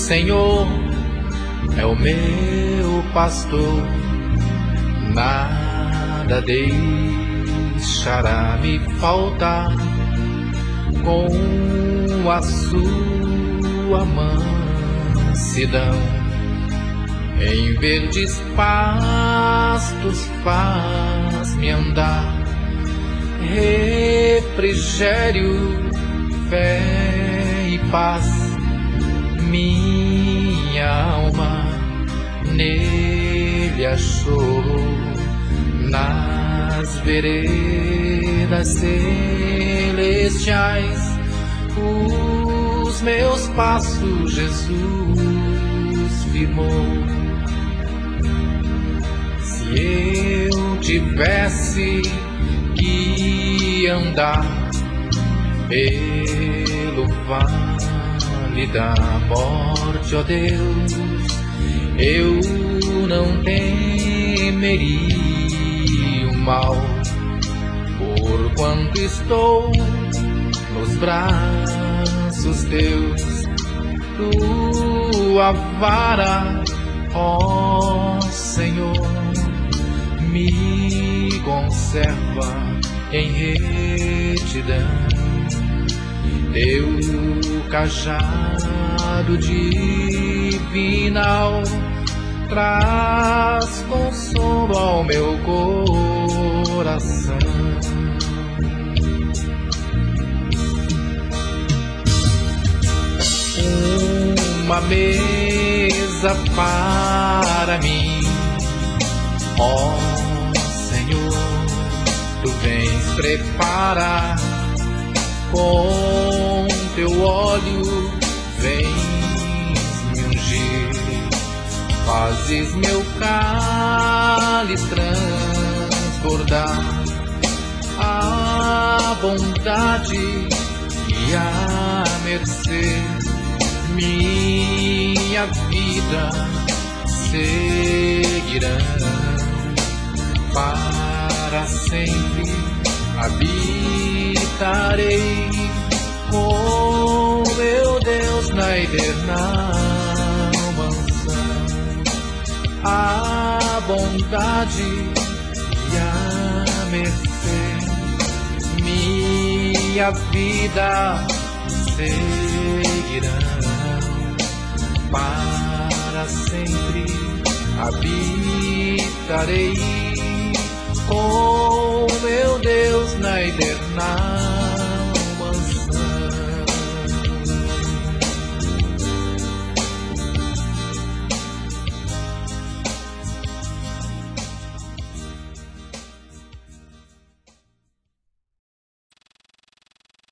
Senhor é o meu pastor, nada deixará me faltar. Com a sua mansidão, em verdes pastos faz-me andar. Refrigério, fé e paz, minha alma nele achou. Nas veredas celestiais os meus passos Jesus firmou. Se eu tivesse que andar pelo vale da morte, ó Deus, eu não temeria o mal, porquanto estou nos braços teus. Tua vara, ó Senhor, me conserva em retidão. Teu cajado divinal traz consolo ao meu coração. Uma mesa para mim, ó Senhor, tu vens preparar. Com teu óleo vens me ungir, fazes meu cálice transbordar. A bondade e a mercê minha vida seguirão. Para sempre habitarei com meu Deus na eterna mansão. A bondade e a mercê minha vida seguirão. Para sempre habitarei com